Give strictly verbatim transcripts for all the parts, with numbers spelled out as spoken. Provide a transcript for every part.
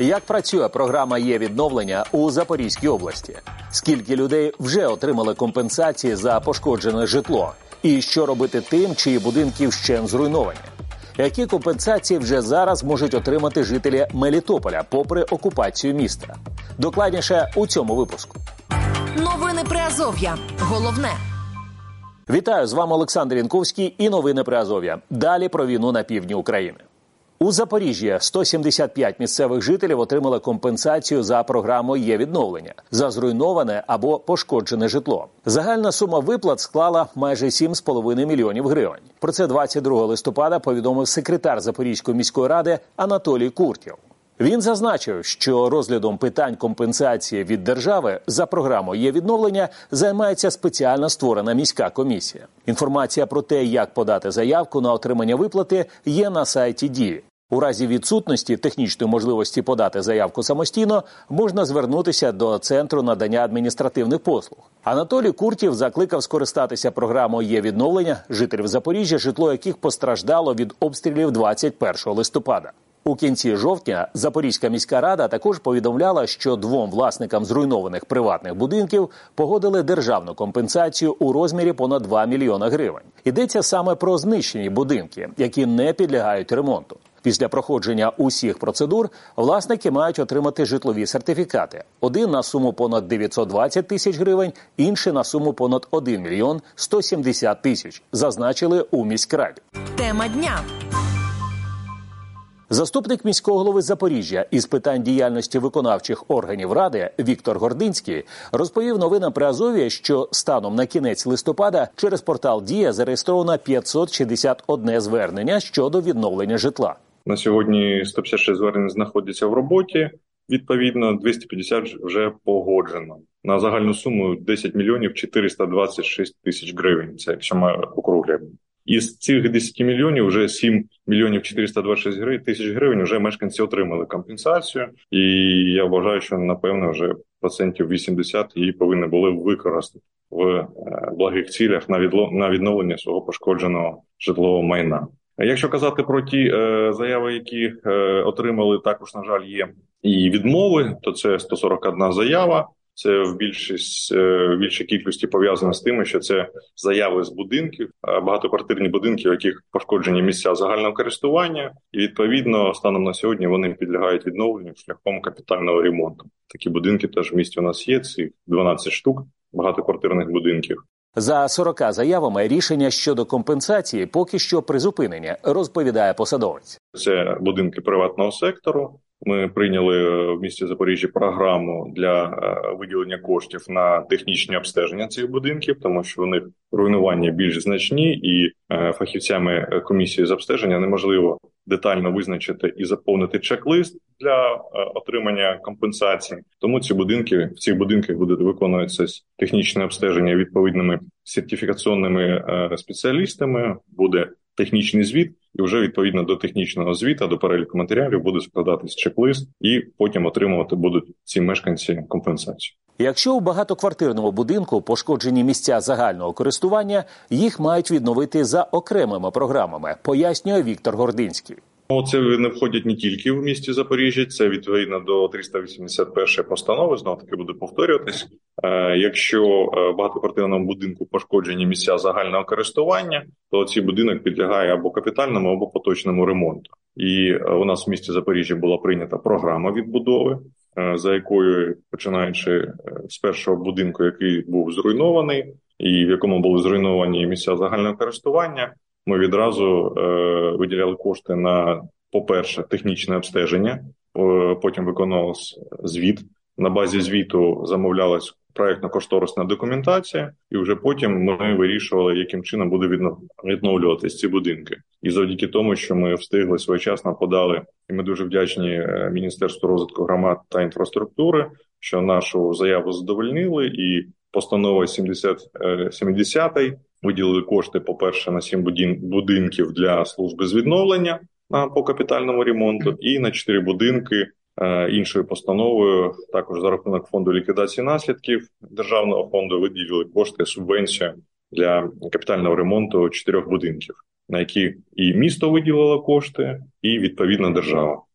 Як працює програма «Є-відновлення» у Запорізькій області? Скільки людей вже отримали компенсації за пошкоджене житло? І що робити тим, чиї будинки вщент зруйновані? Які компенсації вже зараз можуть отримати жителі Мелітополя попри окупацію міста? Докладніше у цьому випуску. Новини Приазов'я. Головне. Вітаю, з вами Олександр Янковський і новини Приазов'я. Далі про війну на півдні України. У Запоріжжі сто сімдесят п'ять місцевих жителів отримали компенсацію за програмою «Є-відновлення» за зруйноване або пошкоджене житло. Загальна сума виплат склала майже сім з половиною мільйонів гривень. Про це двадцять другого листопада повідомив секретар Запорізької міської ради Анатолій Куртєв. Він зазначив, що розглядом питань компенсації від держави за програмою «Є-відновлення» займається спеціально створена міська комісія. Інформація про те, як подати заявку на отримання виплати, є на сайті «Дії». У разі відсутності технічної можливості подати заявку самостійно, можна звернутися до Центру надання адміністративних послуг. Анатолій Куртєв закликав скористатися програмою «Є-відновлення» жителів Запоріжжя, житло яких постраждало від обстрілів двадцять першого листопада. У кінці жовтня Запорізька міська рада також повідомляла, що двом власникам зруйнованих приватних будинків погодили державну компенсацію у розмірі понад два мільйона гривень. Йдеться саме про знищені будинки, які не підлягають ремонту. Після проходження усіх процедур власники мають отримати житлові сертифікати. Один на суму понад дев'ятсот двадцять тисяч гривень, інший на суму понад один мільйон сто сімдесят тисяч, зазначили у міськраді. Тема дня. Заступник міського голови Запоріжжя із питань діяльності виконавчих органів Ради Віктор Гординський розповів новинам Приазов'я, що станом на кінець листопада через портал «Дія» зареєстровано п'ятсот шістдесят одне звернення щодо відновлення житла. На сьогодні сто п'ятдесят шість звернень знаходяться в роботі, відповідно двісті п'ятдесят вже погоджено. На загальну суму десять мільйонів чотириста двадцять шість тисяч гривень, це якщо ми округлюємо. Із цих десяти мільйонів вже сім мільйонів чотириста двадцять шість тисяч гривень вже мешканці отримали компенсацію. І я вважаю, що, напевно, вже процентів вісімдесят її повинні були використати в благих цілях на відновлення свого пошкодженого житлового майна. Якщо казати про ті е, заяви, які е, отримали, також, на жаль, є і відмови, то це сто сорок одна заява. Це в більшість, в більшій кількості пов'язано з тим, що це заяви з будинків, багатоквартирні будинки, у яких пошкоджені місця загального користування, і відповідно станом на сьогодні вони підлягають відновленню шляхом капітального ремонту. Такі будинки теж в місті у нас є, це дванадцять штук багатоквартирних будинків. За сорока заявами рішення щодо компенсації поки що призупинені, розповідає посадовець. Це будинки приватного сектору. Ми прийняли в місті Запоріжжя програму для виділення коштів на технічне обстеження цих будинків, тому що у них руйнування більш значні, і фахівцями комісії з обстеження неможливо детально визначити і заповнити чек-лист для отримання компенсації. Тому ці будинки, в цих будинках буде виконуватися технічне обстеження відповідними сертифікаційними спеціалістами, буде технічний звіт, і вже відповідно до технічного звіта, до переліку матеріалів буде складатись чек-лист, і потім отримувати будуть ці мешканці компенсацію. Якщо у багатоквартирному будинку пошкоджені місця загального користування, їх мають відновити за окремими програмами, пояснює Віктор Гординський. Це не входять не тільки в місті Запоріжжя, це відповідно до триста вісімдесят першої постанови, знову таки буду повторюватись. Якщо в багатоквартирному будинку пошкоджені місця загального користування, то цей будинок підлягає або капітальному, або поточному ремонту. І у нас в місті Запоріжжя була прийнята програма відбудови, за якою, починаючи з першого будинку, який був зруйнований, і в якому були зруйновані місця загального користування, ми відразу е, виділяли кошти на, по-перше, технічне обстеження, е, потім виконувався звіт. На базі звіту замовлялась проєктно-кошторисна документація, і вже потім ми вирішували, яким чином буде відновлюватись ці будинки. І завдяки тому, що ми встигли своєчасно подали, і ми дуже вдячні Міністерству розвитку громад та інфраструктури, що нашу заяву задовольнили, і постанова сімдесят сімдесят виділили кошти, по-перше, на сім будинків для служби з відновлення по капітальному ремонту і на чотири будинки іншою постановою, також за рахунок фонду ліквідації наслідків державного фонду виділили кошти, субвенцію для капітального ремонту чотирьох будинків, на які і місто виділило кошти, і відповідно держава.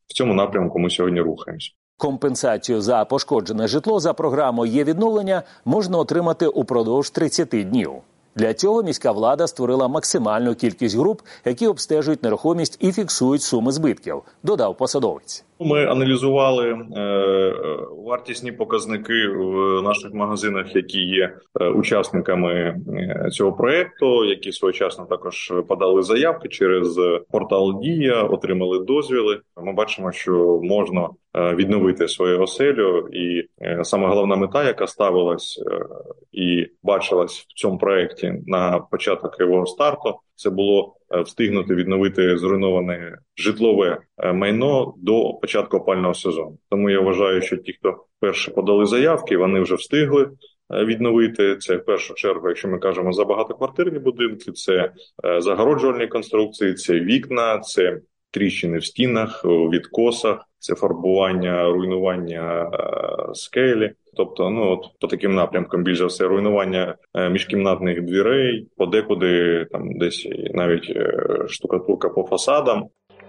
в цьому напрямку ми сьогодні рухаємося. Компенсацію за пошкоджене житло за програмою «Є відновлення» можна отримати упродовж тридцяти днів. Для цього міська влада створила максимальну кількість груп, які обстежують нерухомість і фіксують суми збитків, додав посадовець. Ми аналізували е, вартісні показники в наших магазинах, які є е, учасниками е, цього проєкту, які своєчасно також подали заявки через портал «Дія», отримали дозвіли. Ми бачимо, що можна е, відновити свою оселю, і е, саме головна мета, яка ставилась е, і бачилась в цьому проєкті на початок його старту, це було встигнути відновити зруйноване житлове майно до початку опалювального сезону. Тому я вважаю, що ті, хто перші подали заявки, вони вже встигли відновити. Це в першу чергу, якщо ми кажемо за багатоквартирні будинки, це загороджувальні конструкції, це вікна, це тріщини в стінах, у відкосах, це фарбування, руйнування е, скелі. Тобто, ну от по таким напрямкам більше все руйнування е, міжкімнатних дверей, подекуди там десь навіть е, штукатурка по фасадам.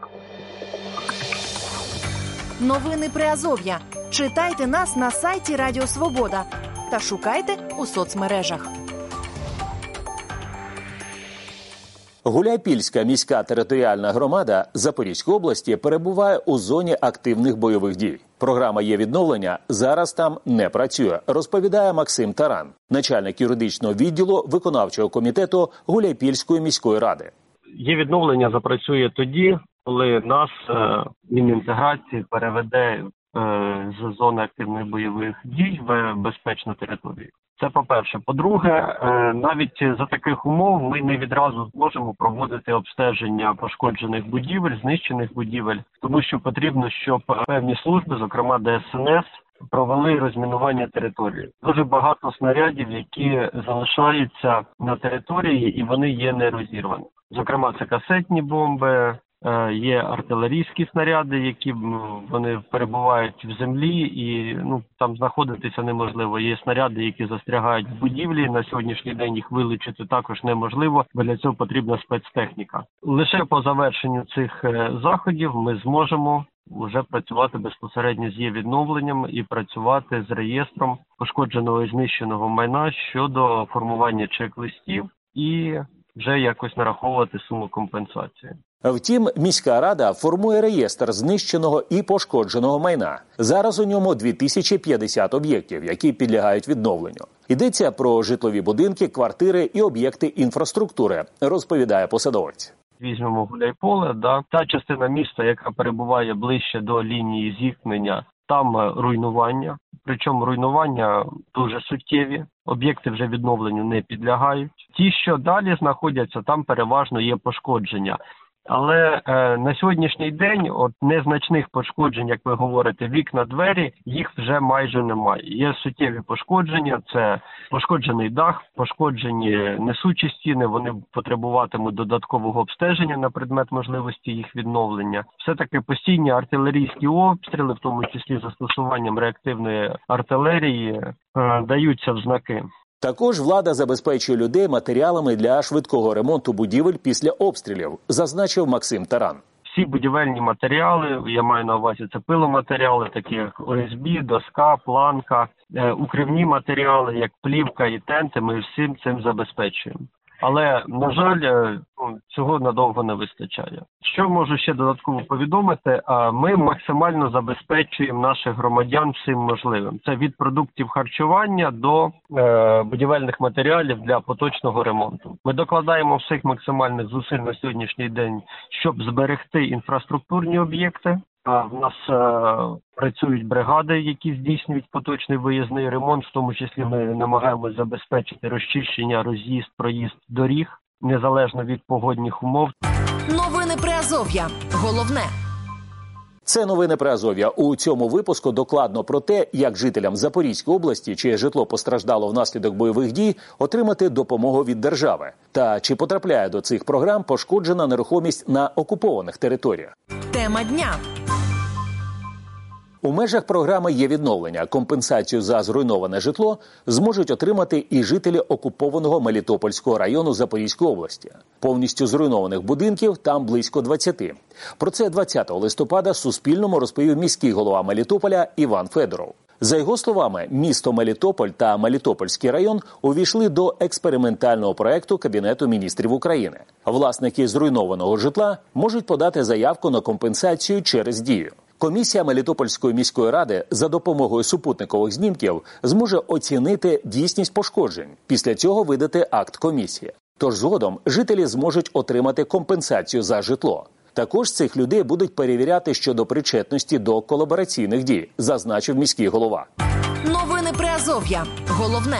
Новини Приазов'я. Читайте нас на сайті Радіо Свобода та шукайте у соцмережах. Гуляйпільська міська територіальна громада Запорізької області перебуває у зоні активних бойових дій. Програма «Є відновлення» зараз там не працює, розповідає Максим Таран, начальник юридичного відділу виконавчого комітету Гуляйпільської міської ради. «Є відновлення» запрацює тоді, коли нас е, Мінінтеграції переведе з зони активних бойових дій в безпечну територію. Це по-перше. По-друге, навіть за таких умов ми не відразу зможемо проводити обстеження пошкоджених будівель, знищених будівель, тому що потрібно, щоб певні служби, зокрема Де Ес Ен Ес, провели розмінування території. Дуже багато снарядів, які залишаються на території, і вони є нерозірвані. Зокрема, це касетні бомби, є артилерійські снаряди, які вони перебувають в землі і ну там знаходитися неможливо. Є снаряди, які застрягають в будівлі. На сьогоднішній день їх вилучити також неможливо, бо для цього потрібна спецтехніка. Лише по завершенню цих заходів ми зможемо вже працювати безпосередньо з є відновленням і працювати з реєстром пошкодженого і знищеного майна щодо формування чек-листів і вже якось нараховувати суму компенсації. Втім, міська рада формує реєстр знищеного і пошкодженого майна. Зараз у ньому дві тисячі п'ятдесят об'єктів, які підлягають відновленню. Йдеться про житлові будинки, квартири і об'єкти інфраструктури, розповідає посадовець. Візьмемо Гуляйполе, да, та частина міста, яка перебуває ближче до лінії зіткнення, там руйнування, причому руйнування дуже суттєві, об'єкти вже відновленню не підлягають. Ті, що далі знаходяться, там переважно є пошкодження. Але е, на сьогоднішній день от незначних пошкоджень, як ви говорите, вікна, двері, їх вже майже немає. Є суттєві пошкодження, це пошкоджений дах, пошкоджені несучі стіни, вони потребуватимуть додаткового обстеження на предмет можливості їх відновлення. Все-таки постійні артилерійські обстріли, в тому числі застосуванням реактивної артилерії, е, даються в знаки. Також влада забезпечує людей матеріалами для швидкого ремонту будівель після обстрілів, зазначив Максим Таран. Всі будівельні матеріали, я маю на увазі це пиломатеріали, такі як О Ес Бі, доска, планка, укривні матеріали, як плівка і тенти, ми всім цим забезпечуємо. Але, на жаль, цього надовго не вистачає. Що можу ще додатково повідомити? Ми максимально забезпечуємо наших громадян всім можливим. Це від продуктів харчування до е, будівельних матеріалів для поточного ремонту. Ми докладаємо всіх максимальних зусиль на сьогоднішній день, щоб зберегти інфраструктурні об'єкти. В нас е, працюють бригади, які здійснюють поточний виїзний ремонт, в тому числі ми намагаємося забезпечити розчищення, роз'їзд, проїзд доріг, незалежно від погодних умов. Новини Приазов'я. Головне. Це новини Приазов'я. У цьому випуску докладно про те, як жителям Запорізької області, чиє житло постраждало внаслідок бойових дій, отримати допомогу від держави. Та чи потрапляє до цих програм пошкоджена нерухомість на окупованих територіях. Тема дня. У межах програми «Є відновлення» компенсацію за зруйноване житло зможуть отримати і жителі окупованого Мелітопольського району Запорізької області. Повністю зруйнованих будинків там близько двадцяти. Про це двадцятого листопада Суспільному розповів міський голова Мелітополя Іван Федоров. За його словами, місто Мелітополь та Мелітопольський район увійшли до експериментального проекту Кабінету міністрів України. Власники зруйнованого житла можуть подати заявку на компенсацію через Дію. Комісія Мелітопольської міської ради за допомогою супутникових знімків зможе оцінити дійсність пошкоджень. Після цього видати акт комісії. Тож згодом жителі зможуть отримати компенсацію за житло. Також цих людей будуть перевіряти щодо причетності до колабораційних дій, зазначив міський голова. Новини Приазов'я. Головне.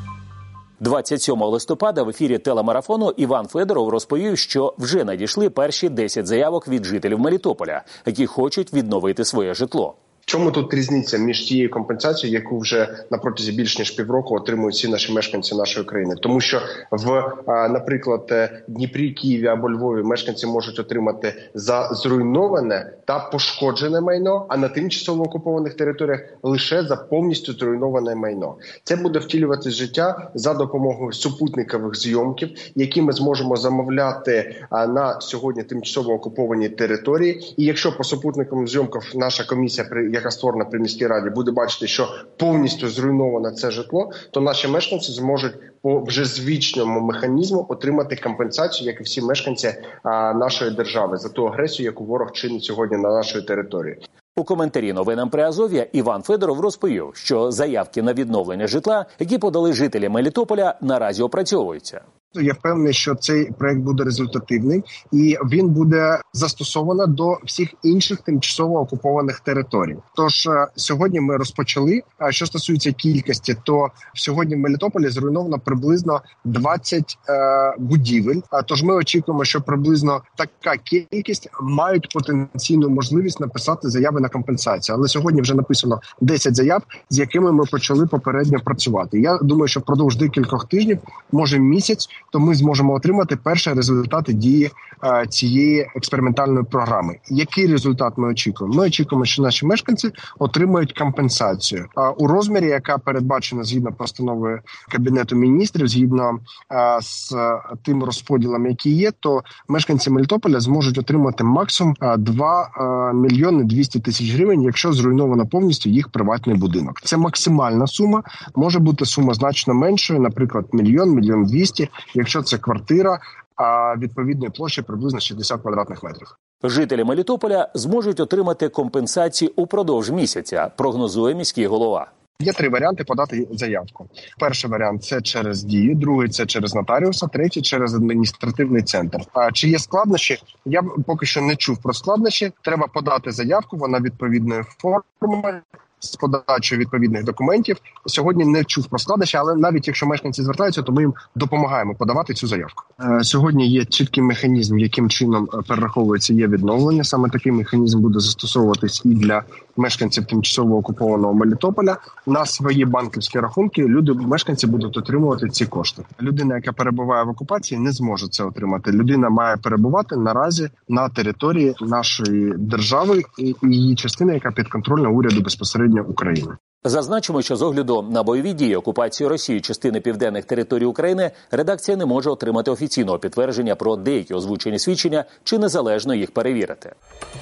двадцять сьомого листопада в ефірі телемарафону Іван Федоров розповів, що вже надійшли перші десять заявок від жителів Мелітополя, які хочуть відновити своє житло. В чому тут різниця між тією компенсацією, яку вже на протязі більш ніж півроку отримують всі наші мешканці нашої країни? Тому що в, наприклад, Дніпрі, Києві або Львові мешканці можуть отримати за зруйноване та пошкоджене майно, а на тимчасово окупованих територіях лише за повністю зруйноване майно. Це буде втілюватися в життя за допомогою супутникових зйомків, які ми зможемо замовляти на сьогодні тимчасово окупованій території. І якщо по супутниковим зйомкам наша комісія, яка створена при міській раді, буде бачити, що повністю зруйноване це житло, то наші мешканці зможуть по вже звичному механізму отримати компенсацію, як і всі мешканці а, нашої держави, за ту агресію, яку ворог чинить сьогодні на нашій території. У коментарі новинам Приазов'я Іван Федоров розповів, що заявки на відновлення житла, які подали жителі Мелітополя, наразі опрацьовуються. Я впевнений, що цей проект буде результативний і він буде застосовано до всіх інших тимчасово окупованих територій. Тож сьогодні ми розпочали. А що стосується кількості, то сьогодні в Мелітополі зруйновано приблизно двадцять е, будівель. А тож ми очікуємо, що приблизно така кількість мають потенційну можливість написати заяви на компенсацію. Але сьогодні вже написано десять заяв, з якими ми почали попередньо працювати. Я думаю, що впродовж декількох тижнів, може місяць, то ми зможемо отримати перші результати дії а, цієї експериментальної програми. Який результат ми очікуємо? Ми очікуємо, що наші мешканці отримають компенсацію а, у розмірі, яка передбачена згідно постанови Кабінету міністрів, згідно а, з а, тим розподілом, який є, то мешканці Мелітополя зможуть отримати максимум а, два мільйони двісті тисяч гривень, якщо зруйновано повністю їх приватний будинок. Це максимальна сума, може бути сума значно меншою, наприклад, мільйон, мільйон двісті, якщо це квартира, а відповідної площі приблизно шістдесят квадратних метрів. Жителі Мелітополя зможуть отримати компенсації упродовж місяця, прогнозує міський голова. Є три варіанти подати заявку. Перший варіант – це через Дію, другий – це через нотаріуса, третій – через адміністративний центр. А чи є складнощі? Я поки що не чув про складнощі. Треба подати заявку, вона відповідної форми, з подачою відповідних документів. Сьогодні не чув про складнощі, але навіть якщо мешканці звертаються, то ми їм допомагаємо подавати цю заявку. Сьогодні є чіткий механізм, яким чином перераховується є відновлення. Саме такий механізм буде застосовуватись і для мешканців тимчасово окупованого Мелітополя. На свої банківські рахунки люди, мешканці будуть отримувати ці кошти. Людина, яка перебуває в окупації, не зможе це отримати. Людина має перебувати наразі на території нашої держави і її частини, яка підконтрольна уряду безпосередньо України. Зазначимо, що з огляду на бойові дії окупації Росії частини південних територій України редакція не може отримати офіційного підтвердження про деякі озвучені свідчення чи незалежно їх перевірити.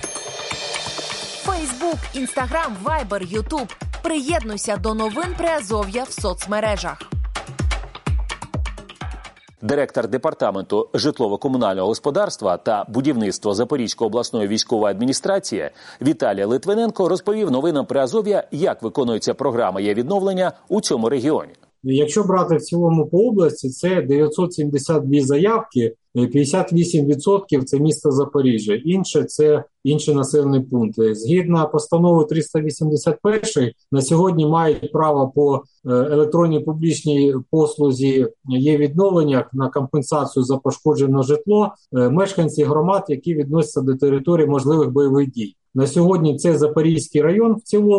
Фейсбук, Інстаграм, Вайбер, Ютуб. Приєднуйся до новин Приазов'я в соцмережах. Директор департаменту житлово-комунального господарства та будівництва Запорізької обласної військової адміністрації Віталій Литвиненко розповів новинам Приазов'я, як виконується програма «Є відновлення» у цьому регіоні. Якщо брати в цілому по області, це дев'ятсот сімдесят дві заявки, п'ятдесят вісім відсотків це місто Запоріжжя, інше це інші населені пункти. Згідно постанови триста вісімдесят один, на сьогодні мають право по електронній публічній послузі «Є відновлення» на компенсацію за пошкоджене житло мешканці громад, які відносяться до території можливих бойових дій. На сьогодні це Запорізький район в цілому,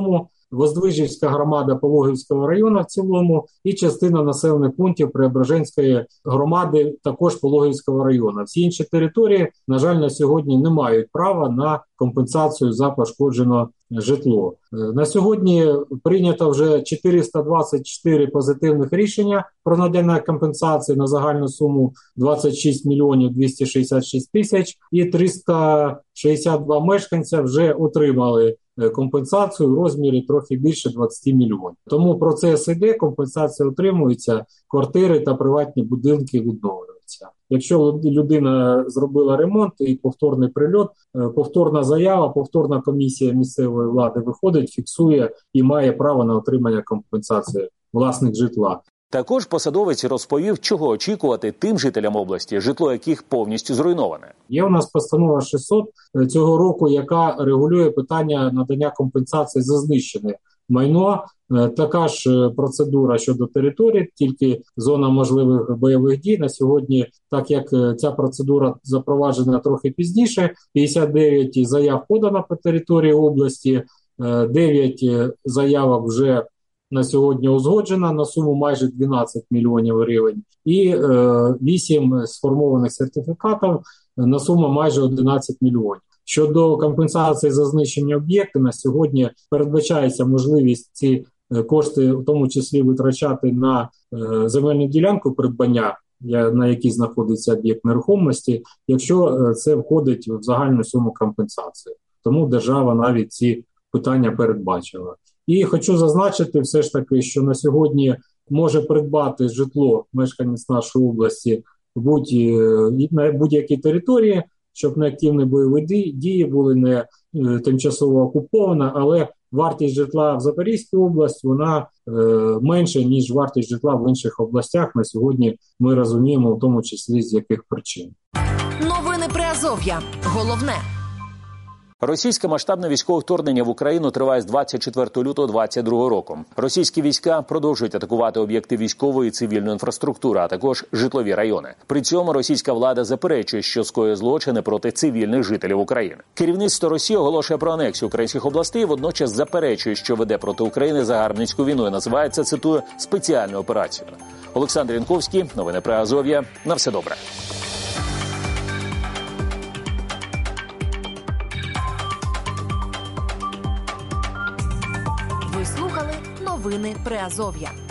Воздвижівська громада Пологівського району в цілому і частина населених пунктів Преображенської громади також Пологівського району. Всі інші території, на жаль, на сьогодні не мають права на компенсацію за пошкоджене житло. На сьогодні прийнято вже чотириста двадцять чотири позитивних рішення про надання компенсації на загальну суму двадцять шість мільйонів двісті шістдесят шість тисяч і триста шістдесят два мешканця вже отримали компенсацію в розмірі трохи більше двадцять мільйонів. Тому процес іде, компенсація отримується, квартири та приватні будинки відновлюються. Якщо людина зробила ремонт і повторний прильот, повторна заява, повторна комісія місцевої влади виходить, фіксує і має право на отримання компенсації власник житла. Також посадовець розповів, чого очікувати тим жителям області, житло яких повністю зруйноване. Є у нас постанова шістсот цього року, яка регулює питання надання компенсації за знищене майно. Така ж процедура щодо території, тільки зона можливих бойових дій. На сьогодні, так як ця процедура запроваджена трохи пізніше, п'ятдесят дев'ять заяв подано по території області, дев'ять заявок вже на сьогодні узгоджена на суму майже дванадцять мільйонів гривень і е, вісім сформованих сертифікатів на суму майже одинадцять мільйонів. Щодо компенсації за знищені об'єкти, на сьогодні передбачається можливість ці кошти в тому числі витрачати на е, земельну ділянку придбання, на якій знаходиться об'єкт нерухомості, якщо це входить в загальну суму компенсації. Тому держава навіть ці питання передбачила. І хочу зазначити все ж таки, що на сьогодні може придбати житло мешканець нашої області будь, на будь-якій території, щоб неактивні бойові дії були не тимчасово окупована, але вартість житла в Запорізькій області, вона е, менша, ніж вартість житла в інших областях. На сьогодні ми розуміємо, в тому числі з яких причин. Новини Приазов'я. Головне. Російське масштабне військове вторгнення в Україну триває з двадцять четвертого лютого двадцять другого року. Російські війська продовжують атакувати об'єкти військової і цивільної інфраструктури, а також житлові райони. При цьому російська влада заперечує, що скоює злочини проти цивільних жителів України. Керівництво Росії оголошує про анексію українських областей, водночас заперечує, що веде проти України загарбницьку війну і називає це, цитую, спеціальну операцію. Олександр Янковський, новини Приазов'я. На все добре. Ви слухали новини Приазов'я.